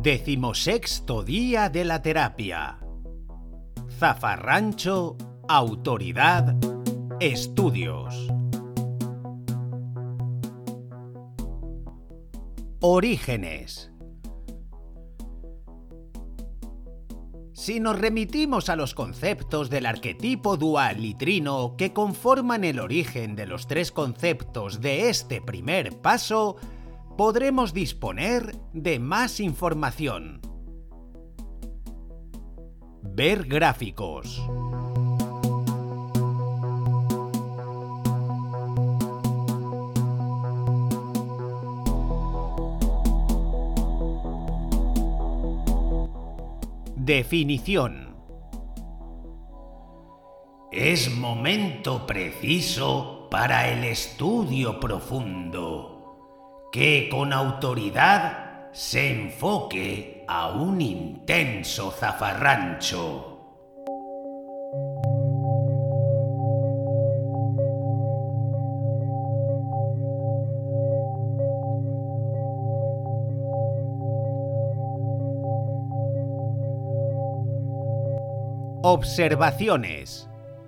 16º día de la terapia. Zafarrancho, autoridad, estudios. Orígenes. Si nos remitimos a los conceptos del arquetipo dual y trino que conforman el origen de los tres conceptos de este primer paso, podremos disponer de más información. Ver gráficos. Definición. Es momento preciso para el estudio profundo, que con autoridad se enfoque a un intenso zafarrancho. Observaciones.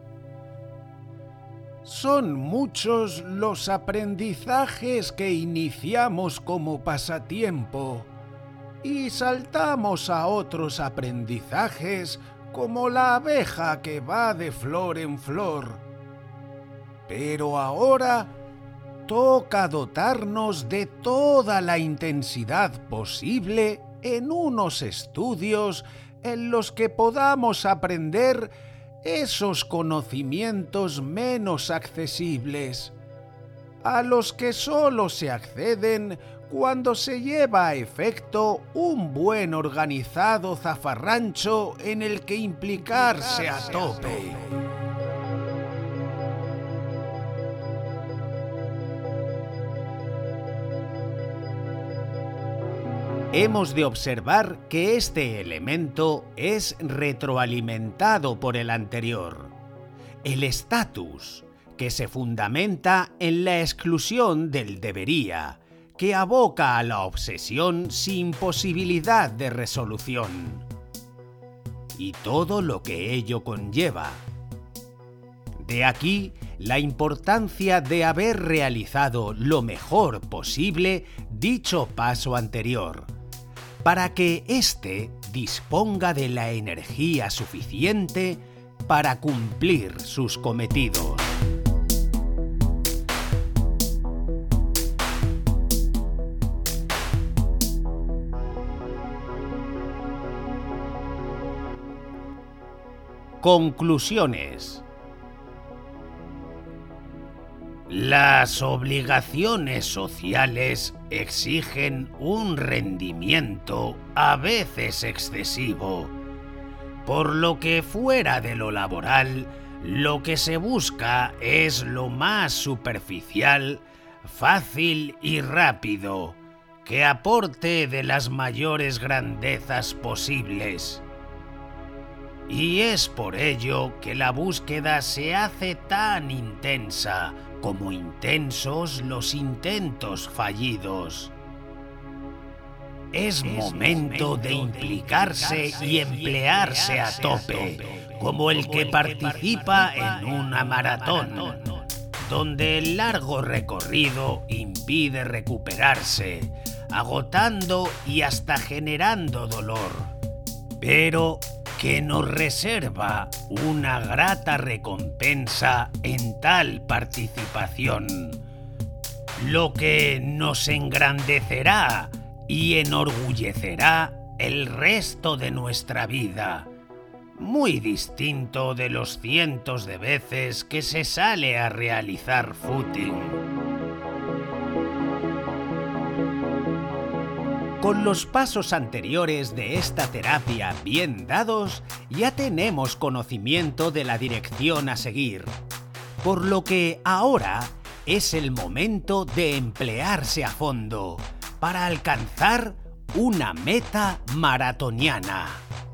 Son muchos los aprendizajes que iniciamos como pasatiempo y saltamos a otros aprendizajes como la abeja que va de flor en flor. Pero ahora toca dotarnos de toda la intensidad posible en unos estudios en los que podamos aprender esos conocimientos menos accesibles, a los que solo se acceden cuando se lleva a efecto un buen organizado zafarrancho en el que implicarse a tope. Hemos de observar que este elemento es retroalimentado por el anterior, el estatus, que se fundamenta en la exclusión del debería, que aboca a la obsesión sin posibilidad de resolución, y todo lo que ello conlleva. De aquí la importancia de haber realizado lo mejor posible dicho paso anterior, para que éste disponga de la energía suficiente para cumplir sus cometidos. Conclusiones. Las obligaciones sociales exigen un rendimiento a veces excesivo, por lo que fuera de lo laboral, lo que se busca es lo más superficial, fácil y rápido, que aporte de las mayores grandezas posibles. Y es por ello que la búsqueda se hace tan intensa como intensos los intentos fallidos. Es momento de implicarse y emplearse a tope, como el que participa en una maratón, donde el largo recorrido impide recuperarse, agotando y hasta generando dolor, pero que nos reserva una grata recompensa en tal participación, lo que nos engrandecerá y enorgullecerá el resto de nuestra vida, muy distinto de los cientos de veces que se sale a realizar footing. Con los pasos anteriores de esta terapia bien dados, ya tenemos conocimiento de la dirección a seguir, por lo que ahora es el momento de emplearse a fondo para alcanzar una meta maratoniana.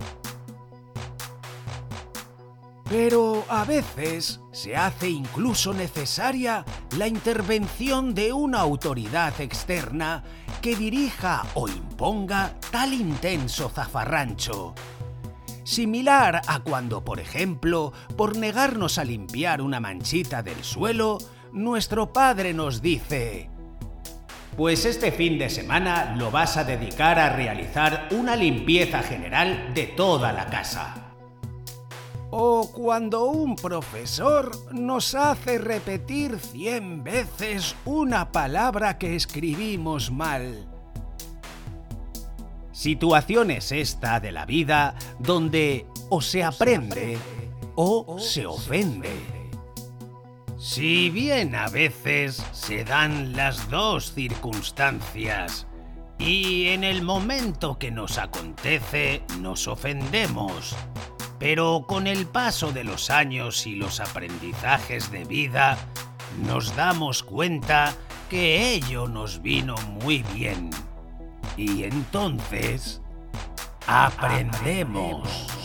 Pero a veces se hace incluso necesaria la intervención de una autoridad externa que dirija o imponga tal intenso zafarrancho. Similar a cuando, por ejemplo, por negarnos a limpiar una manchita del suelo, nuestro padre nos dice: pues este fin de semana lo vas a dedicar a realizar una limpieza general de toda la casa. O cuando un profesor nos hace repetir 100 veces una palabra que escribimos mal. Situaciones esta de la vida donde o se aprende o se ofende. Si bien a veces se dan las dos circunstancias y en el momento que nos acontece nos ofendemos, pero con el paso de los años y los aprendizajes de vida nos damos cuenta que ello nos vino muy bien. Y entonces aprendemos.